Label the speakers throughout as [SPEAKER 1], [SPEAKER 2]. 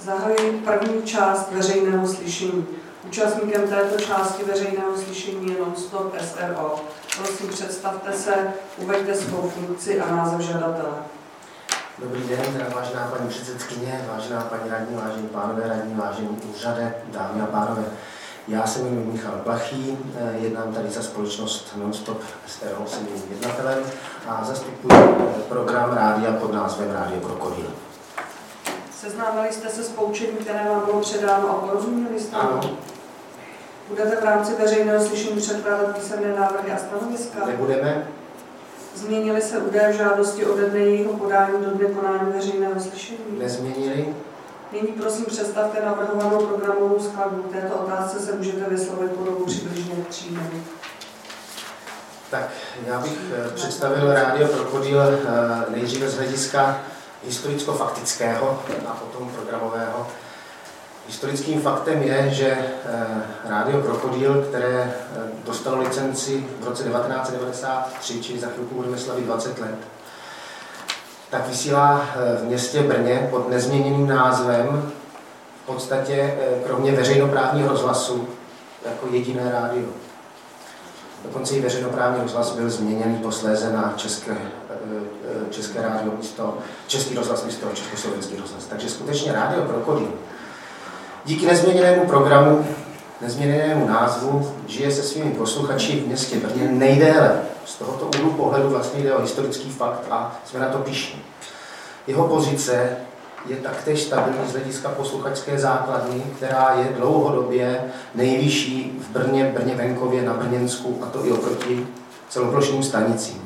[SPEAKER 1] Zahajuji první část veřejného slyšení. Účastníkem této části veřejného slyšení je Non-Stop SRO. Prosím, představte se, uveďte svou funkci a název žadatele.
[SPEAKER 2] Dobrý den, vážená paní předsedkyně, vážená paní radní, vážení pánové radní, vážení úřade, dámy a pánové. Já se jmenuji Michal Plachý, jednám tady za společnost Non-Stop SRO, jsem jejím jednatelem a zastupuji program rádia pod názvem Rádio Krokodýl.
[SPEAKER 1] Seznámili jste se s poučením, které vám bylo předáno a porozuměli jste?
[SPEAKER 2] Ano.
[SPEAKER 1] Budete v rámci veřejného slyšení předkládat písemné návrhy a stanoviska?
[SPEAKER 2] Nebudeme.
[SPEAKER 1] Změnily se údaje v žádosti ode dne jejího podání do dne konání veřejného slyšení?
[SPEAKER 2] Nezměnili.
[SPEAKER 1] Nyní prosím představte navrhovanou programovou skladbu. K této otázce se můžete vyslovit po dobu přibližně 3 minut.
[SPEAKER 2] Tak, já bych představil Rádio Krokodýl nejdříve z hlediska historicko-faktického a potom programového. Historickým faktem je, že Rádio Krokodýl, které dostalo licenci v roce 1993, čili za chvilku budeme slavit 20 let, tak vysílá v městě Brně pod nezměněným názvem, v podstatě kromě veřejnoprávního rozhlasu, jako jediné rádio. Dokonce i veřejnoprávní rozhlas byl změněný posléze na české rádio místo, český rozhlas místo československý rozhlas. Takže skutečně Rádio Krokodýl díky nezměněnému programu, nezměněnému názvu, žije se svými posluchači v městě Brně nejdéle. Z tohoto úhlu pohledu vlastně jde o historický fakt a jsme na to pyšní. Jeho pozice je taktéž stabilní z hlediska posluchačské základny, která je dlouhodobě nejvyšší v Brně, Brně venkově, na Brněnsku, a to i oproti celoplošným stanicím.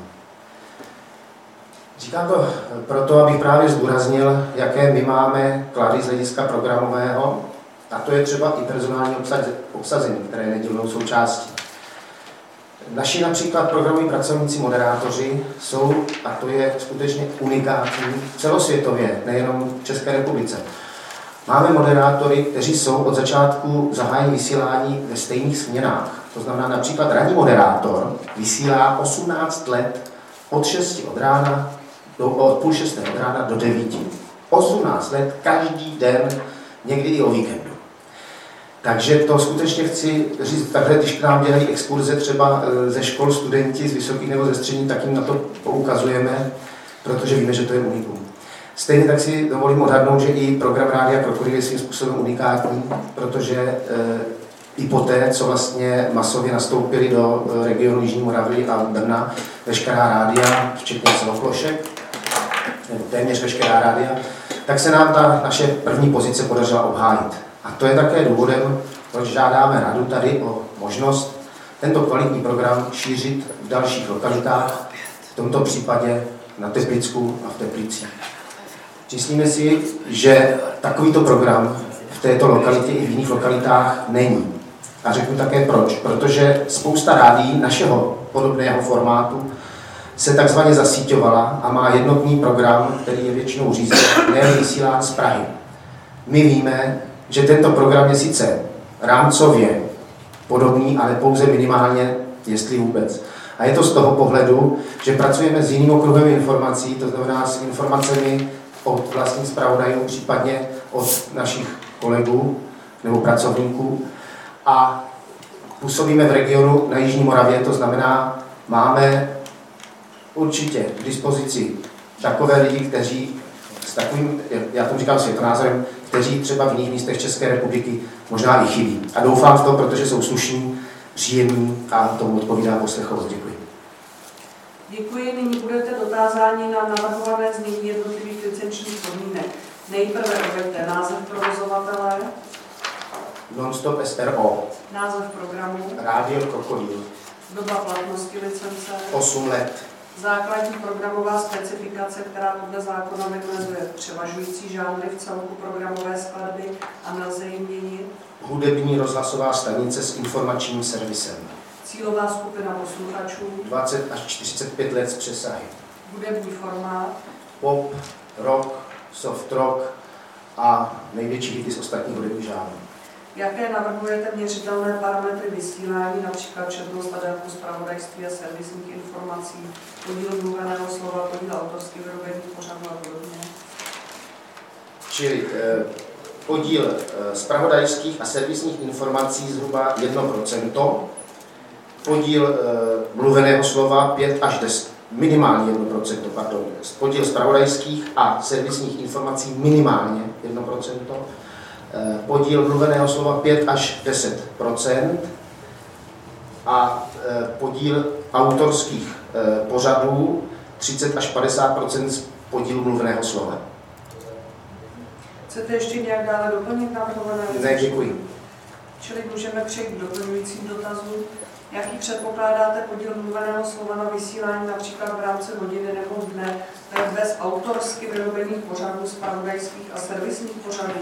[SPEAKER 2] Říkám to proto, abych právě zdůraznil, jaké my máme klady z hlediska programového, a to je třeba i personální obsazení, které je nedílnou součástí. Naši například programoví pracovníci, moderátoři jsou, a to je skutečně unikátní, celosvětově, nejenom v České republice. Máme moderátory, kteří jsou od začátku zahájení vysílání ve stejných směnách. To znamená například ranní moderátor vysílá 18 let od 6 od rána, od půl 6 od rána do 9. 18 let každý den, někdy i o víkendu. Takže to skutečně chci říct, takhle, když k nám dělají exkurze třeba ze škol studenti, z vysokých nebo ze středních, tak jim na to poukazujeme, protože víme, že to je unikum. Stejně tak si dovolím odhadnout, že i program Rádia Krokodýl je svým způsobem unikátní, protože i poté, co vlastně masově nastoupili do regionu Jižní Moravy a Brna veškerá rádia, včetně celoplošek, nebo téměř veškerá rádia, tak se nám ta naše první pozice podařila obhájit. A to je také důvodem, proč žádáme radu tady o možnost tento kvalitní program šířit v dalších lokalitách, v tomto případě na Teplicku a v Teplicích. Myslíme si, že takovýto program v této lokalitě i v jiných lokalitách není. A řeknu také proč. Protože spousta rádií našeho podobného formátu se takzvaně zasíťovala a má jednotný program, který je většinou řízen, ne vysílán z Prahy. My víme, že tento program je sice rámcově podobný, ale pouze minimálně, jestli vůbec. A je to z toho pohledu, že pracujeme s jiným okruhem informací, to znamená s informacemi od vlastních zpravodajů, případně od našich kolegů nebo pracovníků. A působíme v regionu na Jižní Moravě, to znamená, máme určitě k dispozici takové lidi, kteří s takovým, já tomu říkám světonázorem, kteří třeba v jiných místech České republiky možná i chybí. A doufám v to, protože jsou slušní, příjemní a tomu odpovídá poslechovost. Děkuji.
[SPEAKER 1] Děkuji. Nyní budete dotázáni na navrhované znění jednotlivých licenčních podmínek. Nejprve uveďte název provozovatele,
[SPEAKER 2] Non-Stop SRO,
[SPEAKER 1] název programu,
[SPEAKER 2] Rádio Krokodýl,
[SPEAKER 1] doba platnosti licence,
[SPEAKER 2] 8 let,
[SPEAKER 1] základní programová specifikace, která podle zákona vymezuje převažující žánry v celku programové skladby a nelze jim měnit,
[SPEAKER 2] hudební rozhlasová stanice s informačním servisem,
[SPEAKER 1] cílová skupina posluchačů,
[SPEAKER 2] 20 až 45 let z přesahy,
[SPEAKER 1] hudební formát,
[SPEAKER 2] pop, rock, soft rock a největší hity z ostatních hudebních žánrů.
[SPEAKER 1] Jaké navrhujete měřitelné parametry vysílání, například četnost a délku zpravodajství a servisních informací, podíl mluveného slova, podíl autorsky vyrobených pořadů a podobně?
[SPEAKER 2] Čili podíl zpravodajských a servisních informací zhruba 1%, podíl mluveného slova 5 až 10, minimálně 1%, pardon, podíl zpravodajských a servisních informací minimálně 1%, podíl mluveného slova 5 až 10% a podíl autorských pořadů 30 až 50% z podílu mluveného slova.
[SPEAKER 1] Chcete ještě nějak dále doplnit navrhované věci?
[SPEAKER 2] Ne, děkuji.
[SPEAKER 1] Čili můžeme přejít k doplňujícím dotazům. Jaký předpokládáte podíl mluveného slova na vysílání například v rámci hodiny nebo dne bez autorsky vyrobených pořadů, zpravodajských a servisních pořadů?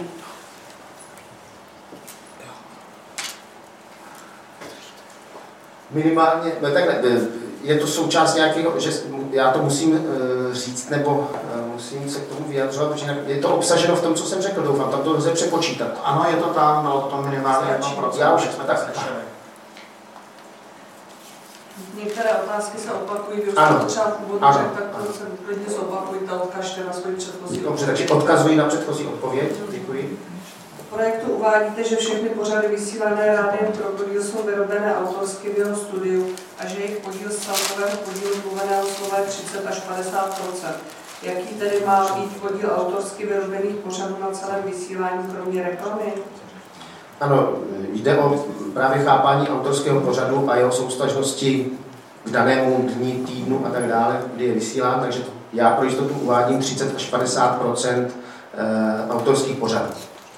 [SPEAKER 2] Minimálně, takhle, je to součást nějakého, že já to musím říct, nebo musím se k tomu vyjadřovat, protože je to obsaženo v tom, co jsem řekl, doufám, tam to lze přepočítat.
[SPEAKER 3] Ano, je to tam, bylo to minimálně 1%.
[SPEAKER 2] Já už jsme tak slyšeli.
[SPEAKER 1] Některé otázky se opakují, vy už
[SPEAKER 2] Ano.
[SPEAKER 1] to třeba původně, tak to se klidně zopakujte, odkažte na svoji předchozí.
[SPEAKER 2] Dobře, takže odkazuji na předchozí odpověď. Děkuji.
[SPEAKER 1] V projektu uvádíte, že všechny pořady vysílané rádiem Krokodýl jsou vyrobené autorsky v jeho studiu a že jejich podíl z celkového podílu mluveného slova je 30 až 50%. Jaký tedy má být podíl autorsky vyrobených pořadů na celém vysílání, kromě reklamy?
[SPEAKER 2] Ano, jde o právě chápání autorského pořadu a jeho soustažnosti k danému dni, týdnu a tak dále, kdy je vysílán, takže já pro jistotu uvádím 30 až 50% autorských pořadů.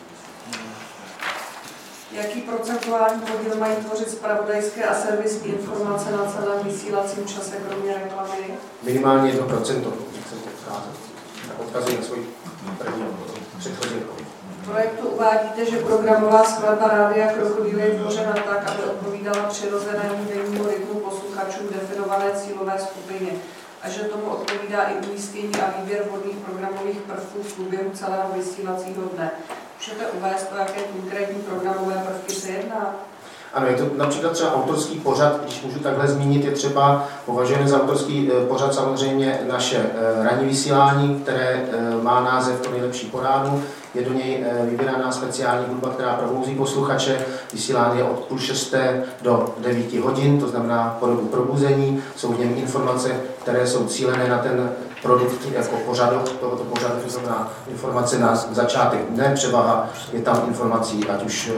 [SPEAKER 1] Jaký procentuální podíl mají tvořit zpravodajské a servisní informace na celém vysílacím čase, kromě reklamy?
[SPEAKER 2] Minimálně 1%, jak jsem odkázal. Tak odkazuji na svůj první předchozí odpověď.
[SPEAKER 1] V projektu uvádíte, že programová skladba Rádia Krokodýl je tvořena tak, aby odpovídala přirozenému dennímu rytmu posluchačům definované cílové skupině a že tomu odpovídá i umístění a výběr vhodných programových prvků v průběhu celého vysílacího dne. Můžete uvést, o jaké konkrétní programové prvky se jedná?
[SPEAKER 2] Ano, je to například třeba autorský pořad, když můžu takhle zmínit, je třeba, považujeme za autorský pořad samozřejmě naše ranní vysílání, které má název To nejlepší po ránu. Je do něj vybíraná speciální hudba, která probouzí posluchače. Vysílání je od 5:30 do 9 hodin, to znamená po dobu probuzení. Jsou v něm informace, které jsou cílené na ten produkt jako pořadok tohoto pořadu, to znamená informace na začátek dne, převaha je tam informací, ať už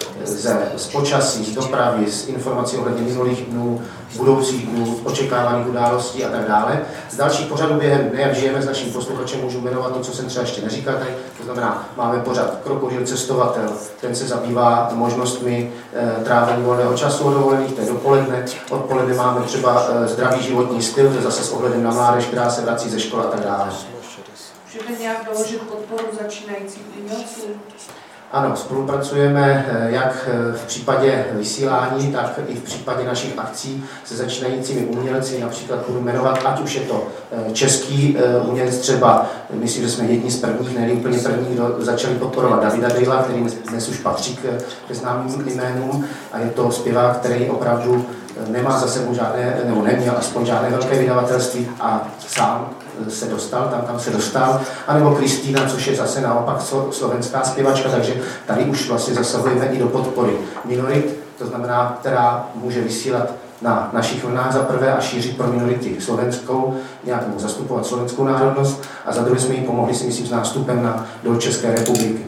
[SPEAKER 2] z počasí, z dopravy, z informací ohledně minulých dnů, budoucích dnů, očekávaných událostí a tak dále. Z dalších pořadů během dne, jak žijeme s naším posluchačem, můžu jmenovat to, co jsem třeba ještě neříkal tady, to znamená, máme pořad Krokodýl cestovatel, ten se zabývá možnostmi trávení volného času od dovolených, to je dopoledne, odpoledne máme třeba zdravý životní styl, to je zase s ohledem na mládež, která se vrací ze školy a tak dále.
[SPEAKER 1] Můžete nějak doložit podporu začínajících umělců?
[SPEAKER 2] Ano, spolupracujeme jak v případě vysílání, tak i v případě našich akcí se začínajícími umělci, například budu jmenovat, ať už je to český umělec třeba, myslím, že jsme jedni z prvních, ne úplně první, kdo začali podporovat Davida Dejla, který dnes už patří ke známým jménům a je to zpěvák, který opravdu nemá za sebou žádné, nebo neměl aspoň žádné velké vydavatelství a sám se dostal, tam se dostal, anebo Kristýna, což je zase naopak slovenská zpěvačka, takže tady už vlastně zasahujeme i do podpory minorit, to znamená, která může vysílat na našich vlnách za prvé a šířit pro minority slovenskou, nějak zastupovat slovenskou národnost a za druhé jsme jí pomohli, si myslím, s nástupem do České republiky.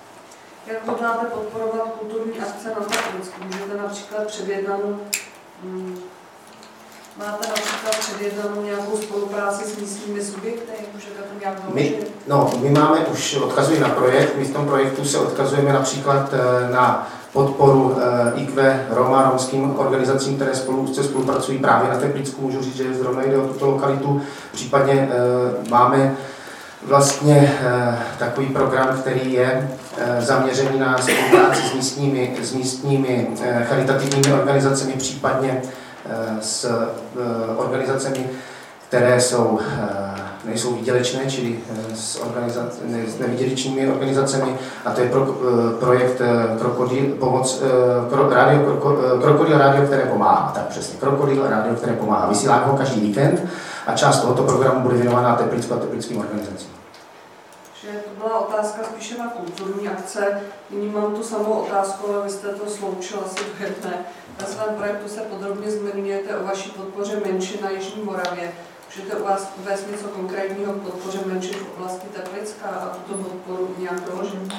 [SPEAKER 1] Jak hodláte podporovat kulturní akce na Teplicku? Můžete například předjednanou máte například předjednanou nějakou spolupráci s místními subjekty? Můžete to nějak doložit?
[SPEAKER 2] My máme už, odkazuji na projekt, my v tom projektu se odkazujeme například na podporu IQ Roma, romským organizacím, které spolupracují právě na Teplicku, můžu říct, že zrovna jde o tuto lokalitu. Případně máme vlastně takový program, který je zaměřený na spolupráci s místními charitativními organizacemi, případně s organizacemi, které nejsou výdělečné, čili s nevýdělečnými organizacemi, a to je projekt Krokodýl, Krokodýl rádio, které pomáhá. Tak přesně, Krokodýl rádio, které pomáhá. Vysílá ho každý víkend a část tohoto programu bude věnovaná Teplicku a teplickým organizacím.
[SPEAKER 1] Že to byla otázka spíše na kulturní akce. Nyní mám tu samou otázku, ale vy jste to sloučil asi do jedné. Ve svém projektu se podrobně zmiňujete o vaší podpoře menšin na Jižní Moravě. Můžete uvést něco konkrétního k podpoře menšin v oblasti Teplicka a tuto podporu nějak doložit?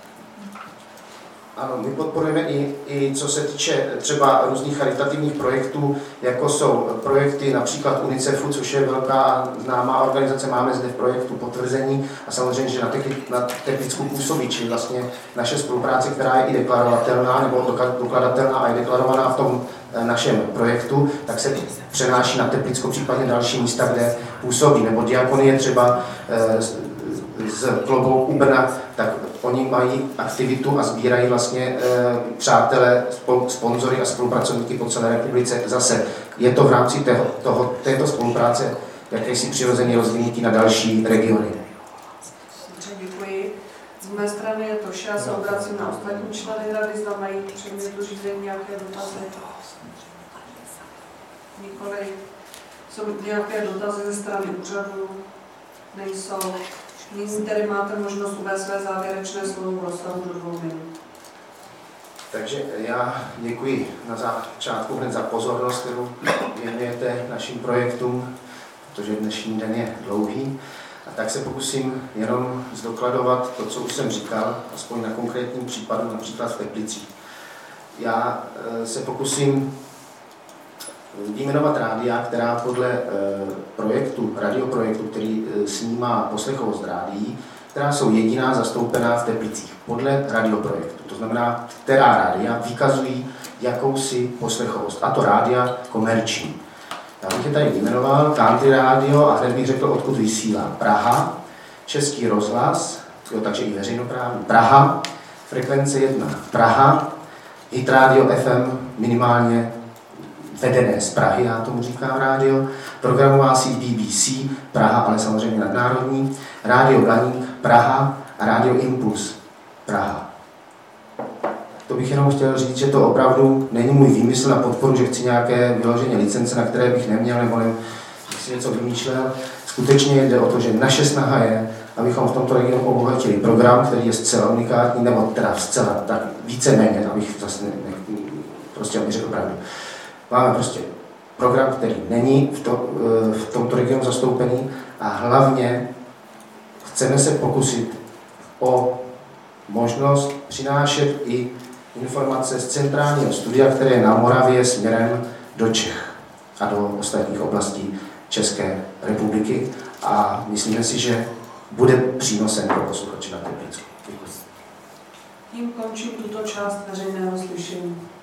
[SPEAKER 2] Ano, my podporujeme i co se týče třeba různých charitativních projektů, jako jsou projekty například UNICEFu, což je velká známá organizace, máme zde v projektu potvrzení a samozřejmě, že na Teplicku působí, čili vlastně naše spolupráce, která je i deklarovatelná nebo dokladatelná a je deklarovaná v tom našem projektu, tak se přenáší na Teplicko, případně další místa, kde působí, nebo Diakonie třeba z Klobouku Brna, tak oni mají aktivitu a sbírají vlastně přátelé, sponzory a spolupracovníky po celé republice. Zase je to v rámci této spolupráce jakési přirozené rozvinutí na další regiony.
[SPEAKER 1] Dobře, děkuji. Z mé strany je to vše, já se obracím na ostatní členy rady, zda mají předmětu řízení nějaké dotazy. Nikoli. Jsou nějaké dotazy ze strany úřadu? Nejsou. Nyní tedy máte možnost uvést své závěrečné slovo v rozsahu do 2 minut.
[SPEAKER 2] Takže já děkuji na začátku hned za pozornost, kterou věnujete našim projektům, protože dnešní den je dlouhý. A tak se pokusím jenom zdokladovat to, co už jsem říkal, aspoň na konkrétním případu, například v Teplicích. Já se pokusím vyjmenovat rádia, která podle radioprojektu, který snímá poslechovost rádií, která jsou jediná zastoupená v Teplicích podle radioprojektu. To znamená, která rádia vykazují jakousi poslechovost, a to rádia komerční. Já bych je tady vyjmenoval, Country Radio a hned bych řekl, odkud vysílá. Praha, Český rozhlas, takže i veřejnoprávní Praha, frekvence 1 Praha, Hit Radio FM minimálně vedené z Prahy, já tomu říkám rádio, programová síť BBC, Praha, ale samozřejmě nadnárodní, Rádio Blaník, Praha a Rádio Impuls, Praha. To bych jenom chtěl říct, že to opravdu není můj výmysl na podporu, že chci nějaké vyloženě licence, na které bych neměl, nebo si něco vymýšlel. Skutečně jde o to, že naše snaha je, abychom v tomto regionu obohatili program, který je zcela unikátní, nebo teda zcela, tak víceméně, abych zase prostě abych řekl pravdu. Máme prostě program, který není v tomto regionu zastoupený a hlavně chceme se pokusit o možnost přinášet i informace z centrálního studia, které je na Moravě směrem do Čech a do ostatních oblastí České republiky a myslíme si, že bude přínosem pro posluchače na Teplicku. Děkuji.
[SPEAKER 1] Tím končím tuto část veřejného slyšení.